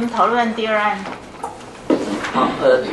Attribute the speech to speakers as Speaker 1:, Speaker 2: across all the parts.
Speaker 1: 们讨论第二案。
Speaker 2: 好，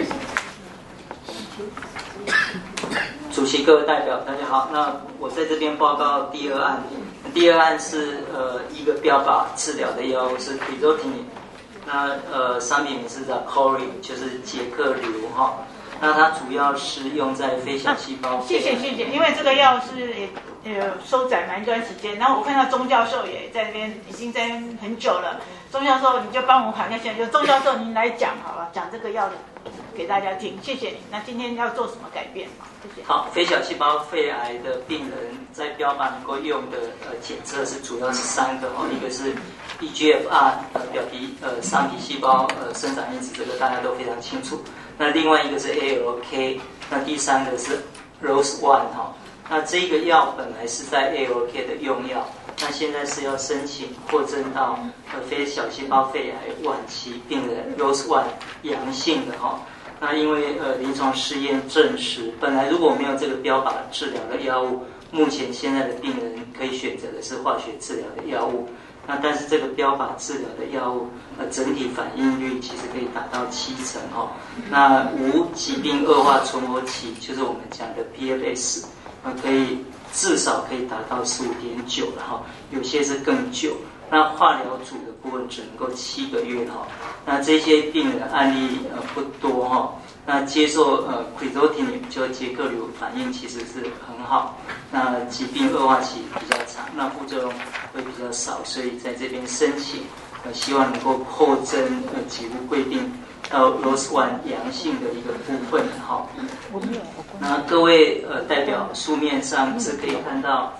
Speaker 2: 主席、各位代表，大家好。那我在这边报告第二案。第二案是一个标靶治疗的药物是 Crizotinib， 那商品名是叫 Cori， 就是捷克瘤哈。那它主要是用在非小细胞。
Speaker 1: 谢谢，因为这个药是收载蛮一段时间，然后我看到钟教授也在那边，已经在那边很久了。钟教授，你就帮我喊一下，就钟教授您来讲好了，讲这个药的给大家听，谢谢你。那今天要做什么改变？谢谢。
Speaker 2: 好，非小细胞肺癌的病人在标靶能够用的检测是主要是3个哦，一个是 EGFR 表皮上皮细胞生长因子，这个大家都非常清楚。那另外一个是 ALK， 那第3个是 ROS1 哈。那这个药本来是在 ALK 的用药，那现在是要申请扩增到非小细胞肺癌晚期病人 ROS1 阳性的哈。那因为临床试验证实，本来如果没有这个标靶治疗的药物，目前现在的病人可以选择的是化学治疗的药物。那但是这个标靶治疗的药物，整体反应率其实可以达到70%哈。那无疾病恶化存活期，就是我们讲的 PFS， 可以至少可以达到15.9了哈，有些是更久。那化疗组的部分只能够7个月哈。那这些病人案例不多哈。那接受Crizotinib 就捷克瘤反应其实是很好，那疾病恶化期比较长，那副作用会比较少，所以在这边申请希望能够扩增几乎贵病到 ROS1 阳性的一个部分哈。那各位代表书面上是可以看到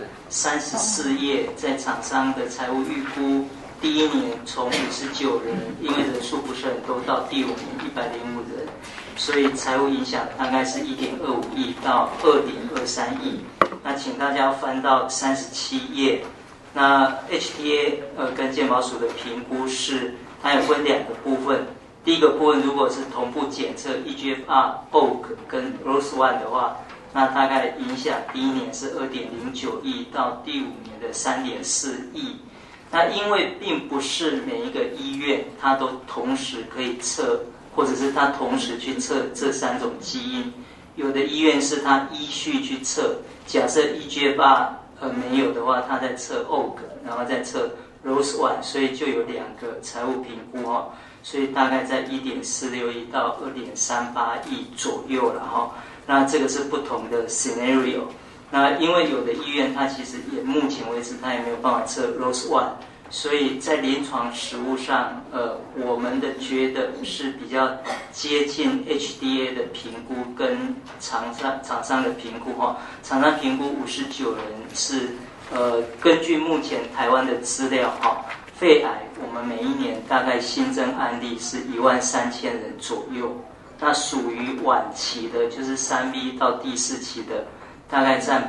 Speaker 2: 34页在厂商的财务预估，第一年从59人，因为人数不是很多，到第5年105人。所以财务影响大概是1.25亿到2.23亿。那请大家翻到37页。那 HTA 跟健保署的评估是，它有分2个部分。第一个部分如果是同步检测 EGFR、OAK 跟 ROS1 的话，那大概影响第一年是2.09亿到第5年的3.4亿。那因为并不是每一个医院它都同时可以测，或者是他同时去测这3种基因，有的医院是他依序去测，假设 EGFR 没有的话，他在测 OAK， 然后再测 ROS1， 所以就有2个财务评估哈，所以大概在1.46亿到2.38亿左右了哈。那这个是不同的 scenario。那因为有的医院它其实也目前为止它也没有办法测 ROS1。所以在临床实务上，我们的觉得是比较接近 HDA 的评估跟厂商的评估哈。厂商评估59人是根据目前台湾的资料哈，肺癌我们每一年大概新增案例是13000人左右，那属于晚期的，就是3B 到第4期的。大概占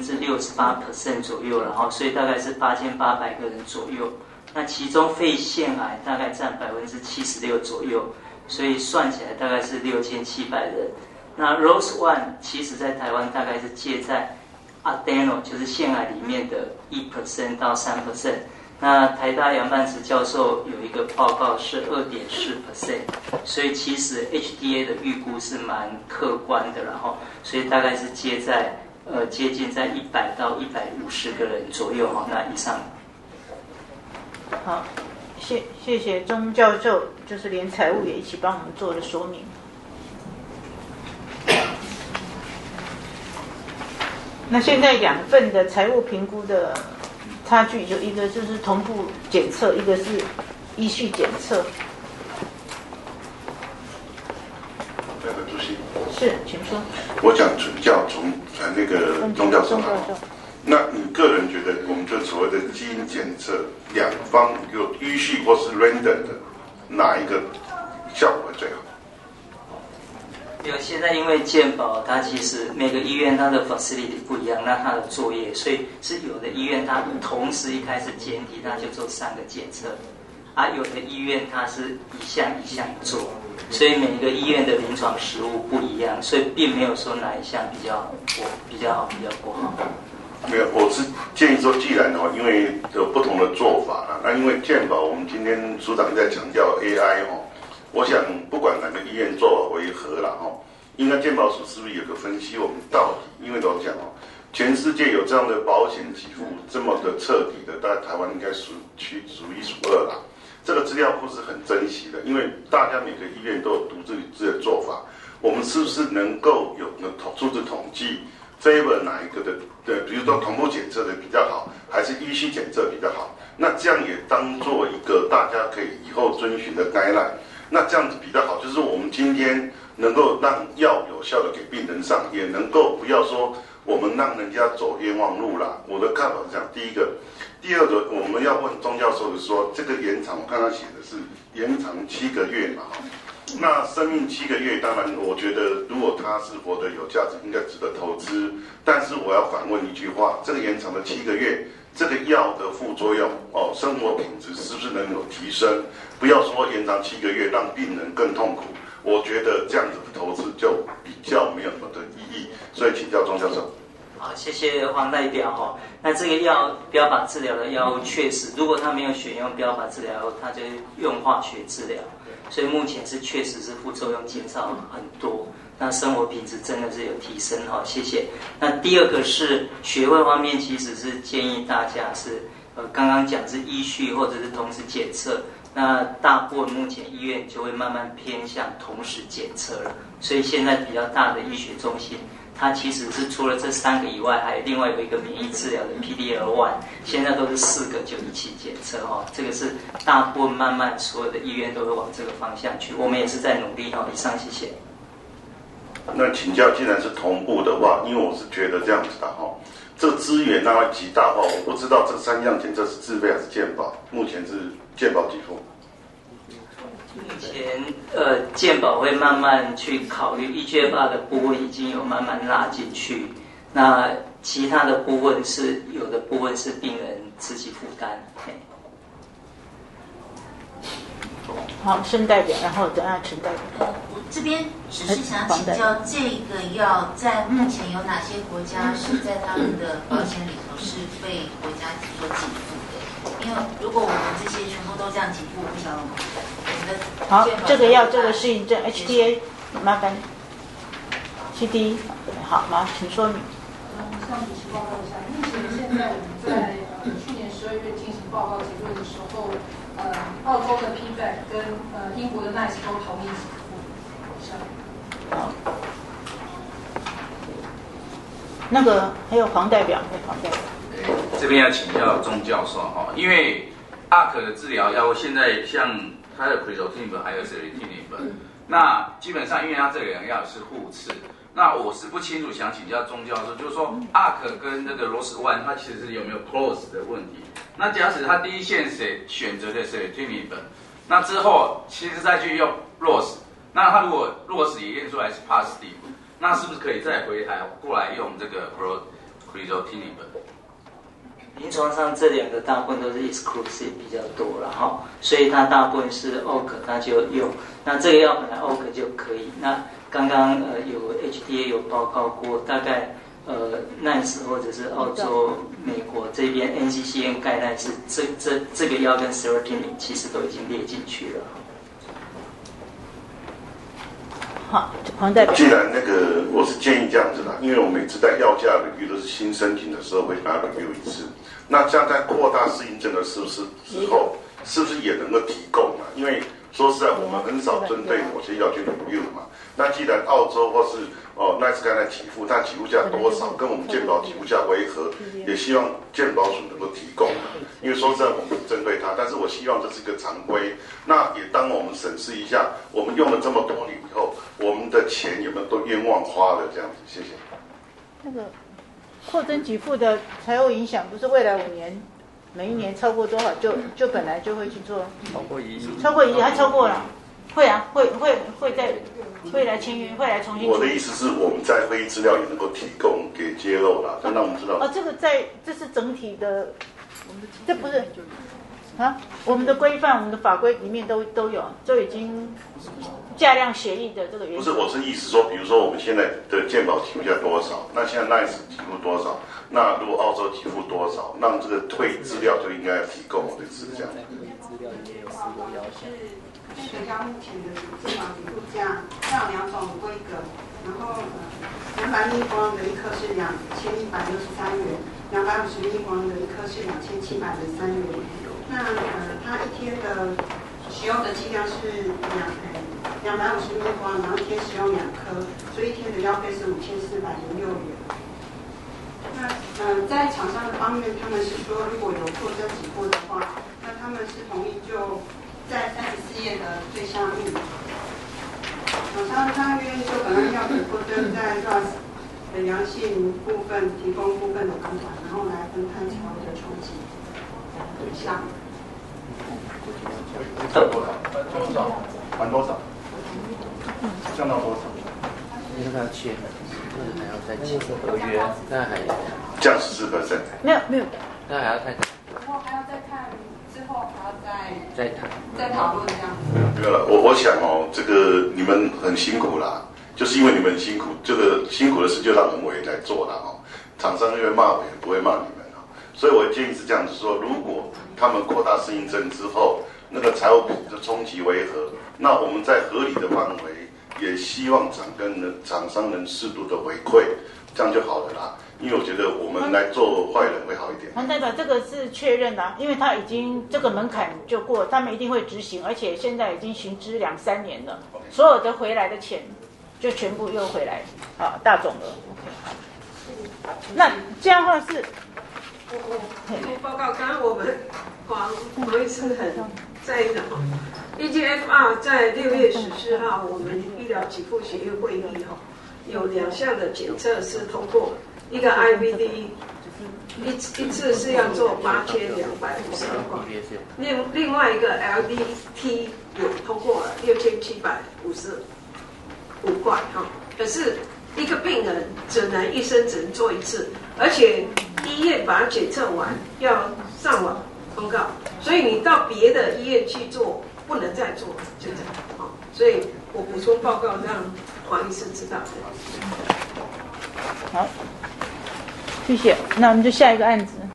Speaker 2: 68% 左右了哈，所以大概是8800个人左右。那其中肺腺癌大概占76%左右，所以算起来大概是6700人。那 ROS1 其实在台湾大概是介在 adeno， 就是腺癌里面的1% 到3%。那台大杨半池教授有一个报告是2.4%，所以其实 HDA 的预估是蛮客观的，然后所以大概是接近在100到150个人左右哈。那以上。
Speaker 1: 好，谢谢钟教授，就是连财务也一起帮我们做了说明。那现在2份的财务评估的差距，就一个就是同步检测，一个是依序检测。
Speaker 3: 主席
Speaker 1: 是，请说。
Speaker 3: 我想请教那个钟教授，那你个人觉得我们这所谓的基因检测2方有依序或是 random 的，哪一个效果最好？
Speaker 2: 现在因为健保它其实每个医院它的 facility 不一样，那它的作业，所以是有的医院它同时一开始检体它就做3个检测，有的医院它是一项一项做，所以每一个医院的临床实务不一样，所以并没有说哪一项比较好比较不好。
Speaker 3: 没有，我是建议说，既然因为有不同的做法啦，那因为健保，我们今天署长在强调 AI 我想不管哪个医院做法为何啦应该健保署是不是有个分析我们到底，因为我讲全世界有这样的保险给付这么的彻底的，大概台湾应该数一数二啦。这个资料库是很珍惜的，因为大家每个医院都有独自的做法。我们是不是能够有数字统计 favor 哪一个的，比如说同步检测的比较好，还是依序检测比较好？那这样也当做一个大家可以以后遵循的 guideline。那这样子比较好，就是我们今天能够让药有效的给病人上，也能够不要说我们让人家走冤枉路啦。我的看法是这样，第一个，第二个，我们要问钟教授的说，这个延长，我看他写的是延长7个月嘛那生命7个月，当然我觉得如果它是活得有价值，应该值得投资。但是我要反问一句话，这个延长的7个月，这个药的副作用生活品质是不是能有提升？不要说延长7个月让病人更痛苦，我觉得这样子的投资就比较没有什么的意义。所以请教钟教授。
Speaker 2: 好，谢谢黄代表那这个药标靶治疗的药物确实，如果它没有选用标靶治疗后，它就用化学治疗，所以目前是确实是副作用减少很多，那生活品质真的是有提升谢谢。那第二个是学会方面，其实是建议大家是刚刚讲是依序或者是同时检测，那大部分目前医院就会慢慢偏向同时检测了，所以现在比较大的医学中心，它其实是除了这3个以外，还有另外有一个免疫治疗的 PDL1， 现在都是4个就一起检测这个是大部分慢慢所有的医院都会往这个方向去，我们也是在努力以上谢谢。
Speaker 3: 那请教，既然是同步的话，因为我是觉得这样子的这个资源它会极大化，我不知道这3样检测是自费还是健保，目前是健保给付。
Speaker 2: 目前健保会慢慢去考虑 EGFR 的部分已经有慢慢拉进去，那其他的部分是有的部分是病人自己负担。
Speaker 1: 好，申代表，然后等下陈代表。
Speaker 4: 我这边只是想请教，这个药在目前有哪些国家是在他们的保险里头是被国家所给付的？因为如果我们这些全部都这样给付，我不晓得我们的
Speaker 1: 好，这个要这个适应症 HTA， 麻烦 CD， 好，麻烦请说明。
Speaker 5: 向主席报告一下，目前现在我们在去年12月进行报告结论的时候，澳洲的 PVAC 跟英国的 NICE 都同意给付。
Speaker 1: 好，那个还有黄代表，
Speaker 6: 这边要请教钟教授因为 ARC 的治疗药物现在像它的 crizotinib 还有 ceritinib，那基本上因为它这2个药是互斥。那我是不清楚，想请教钟教授，就是说 ARC 跟那个 ROS1 它其实是有没有 close 的问题？那假使他第一线选择的是 ceritinib， 那之后其实再去用 ROS， 那他如果 ROS 也验出来是 positive， 那是不是可以再回台过来用这个 crizotinib？
Speaker 2: 临床上这2个大部分都是 exclusive 比较多了所以它大部分是 OAK 它就用，那这个药本来 OAK 就可以，那刚刚有 HTA 有报告过，大概NICE 或者是澳洲、美国这边 NCCN 概念是这个药跟 ceritinib 其实都已经列进去了。
Speaker 1: 好，黄代表。
Speaker 3: 既然我是建议这样子啦，因为我每次在药价 review 都是新申请的时候会把它 review 一次，那这样在扩大适应症的是不是之后，是不是也能够提供嘛？因为说实在，我们很少针对某些药去 review 嘛。那既然澳洲或是NICE 刚才给付，它给付价多少跟我们健保给付价为何，也希望健保署能够提供嘛。因为说实在，我们不针对它，但是我希望这是一个常规。那也当我们审视一下，我们用了这么多年以后，我们的钱有没有都冤枉花了？这样子，谢谢。
Speaker 1: 那个扩增给付的财务影响，不是未来5年，每一年超过多少就本来就会去做，超过1亿，还超过了。会啊，会在会来签约，会来重新。
Speaker 3: 我的意思是，我们在会议资料也能够提供给揭露啦，让我们知道。
Speaker 1: 这个这是整体的，这不是啊，我们的规范、我们的法规里面都有，就已经价量协议的这个原则。
Speaker 3: 不是，我是意思说，比如说我们现在的健保给付要多少，那现在 NICE 给付多少，那如果澳洲给付多少，让这个退资料就应该要提供，类似这样。
Speaker 7: 是学校目前的健保给付价，它有2种规格，然后200立方的一颗是2163元，250立方的一颗是2703元。那它一天的使用的剂量是250立方，然后一天使用2颗，所以一天的药费是5406元。那在厂商的方面，他们是说如果有做这几步的话，那他们是同意就在34页的最下面，厂商他愿意就本案药品扩增在 RAS 的良性部分提供部分的公款，然后来分摊财务的冲击。项目。
Speaker 3: 多少？还多少？降到多少？
Speaker 8: 因为他要签，还要再签合约，那还
Speaker 3: 降14%。
Speaker 1: 没有，
Speaker 8: 那还要再
Speaker 7: 然后还要再看之后还要再讨论这样子。
Speaker 3: 没有了，我想哦，这个你们很辛苦啦，就是因为你们很辛苦，这个辛苦的事就让人委来做了哦。厂商因为骂我也不会骂你们哦，所以我的建议是这样子说：如果他们扩大适应症之后，那个财务比的冲击为何？那我们在合理的范围，也希望厂商能适度的回馈，这样就好了啦。因为我觉得我们来做坏人会好一点。
Speaker 1: 黄代表，这个是确认的啊，因为他已经这个门槛就过，他们一定会执行，而且现在已经行之2-3年了，所有的回来的钱就全部又回来，好，大总额。OK， 那这样的话是，
Speaker 9: 我报告，刚刚我们黄医师很在意的哈 ，EGFR 在6月14号我们医疗给付协议会议哈，有2项的检测是通过。一个 IVD 一次是要做8252块，另外一个 LDT 有通过了6755块哈，可是一个病人一生只能做1次，而且医院把它检测完要上网通告，所以你到别的医院去做不能再做，就这样哈，所以我补充报告让黄医师知道。
Speaker 1: 好，谢谢。那我们就下一个案子。